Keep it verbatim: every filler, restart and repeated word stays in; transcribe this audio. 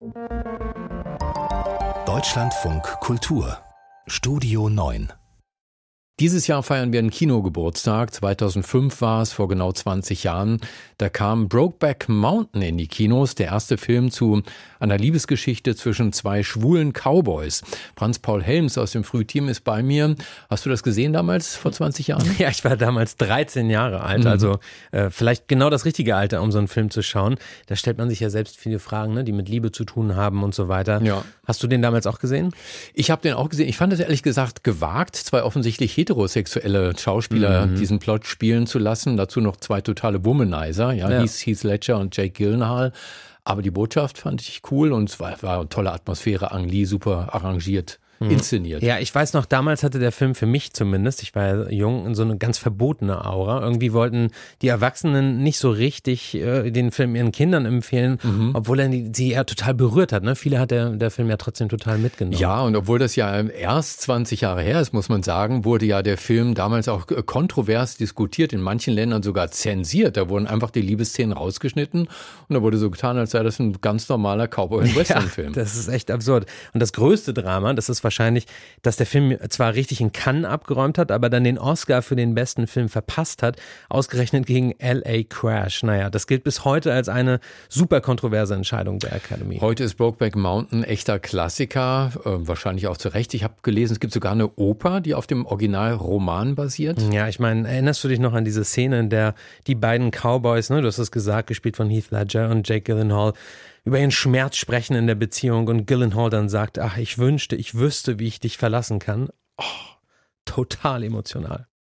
Deutschlandfunk Kultur Studio neun. Dieses Jahr feiern wir einen Kinogeburtstag. zweitausendfünf war es, vor genau zwanzig Jahren. Da kam Brokeback Mountain in die Kinos, der erste Film zu einer Liebesgeschichte zwischen zwei schwulen Cowboys. Franz-Paul Helms aus dem Frühteam ist bei mir. Hast du das gesehen damals, vor zwanzig Jahren? Ja, ich war damals dreizehn Jahre alt, mhm. also äh, vielleicht genau das richtige Alter, um so einen Film zu schauen. Da stellt man sich ja selbst viele Fragen, ne, die mit Liebe zu tun haben und so weiter. Ja. Hast du den damals auch gesehen? Ich habe den auch gesehen. Ich fand es ehrlich gesagt gewagt, zwei offensichtlich heterosexuelle Schauspieler mhm. diesen Plot spielen zu lassen. Dazu noch zwei totale Womanizer, ja, ja. Heath, Heath Ledger und Jake Gyllenhaal. Aber die Botschaft fand ich cool und es war, war eine tolle Atmosphäre. Ang Lee super arrangiert. Inszeniert. Ja, ich weiß noch, damals hatte der Film für mich zumindest, ich war ja jung, so eine ganz verbotene Aura. Irgendwie wollten die Erwachsenen nicht so richtig äh, den Film ihren Kindern empfehlen, mhm. obwohl er die, sie ja total berührt hat. Ne? Viele hat der, der Film ja trotzdem total mitgenommen. Ja, und obwohl das ja erst zwanzig Jahre her ist, muss man sagen, wurde ja der Film damals auch kontrovers diskutiert, in manchen Ländern sogar zensiert. Da wurden einfach die Liebesszenen rausgeschnitten und da wurde so getan, als sei das ein ganz normaler Cowboy-Western-Film. Ja, das ist echt absurd. Und das größte Drama, das ist wahrscheinlich, dass der Film zwar richtig in Cannes abgeräumt hat, aber dann den Oscar für den besten Film verpasst hat, ausgerechnet gegen L A Crash. Naja, das gilt bis heute als eine super kontroverse Entscheidung der Academy. Heute ist Brokeback Mountain echter Klassiker, äh, wahrscheinlich auch zu Recht. Ich habe gelesen, es gibt sogar eine Oper, die auf dem Originalroman basiert. Ja, ich meine, erinnerst du dich noch an diese Szene, in der die beiden Cowboys, ne, du hast es gesagt, gespielt von Heath Ledger und Jake Gyllenhaal, über ihren Schmerz sprechen in der Beziehung und Gyllenhaal dann sagt, ach, ich wünschte, ich wüsste, wie ich dich verlassen kann. Oh, total emotional.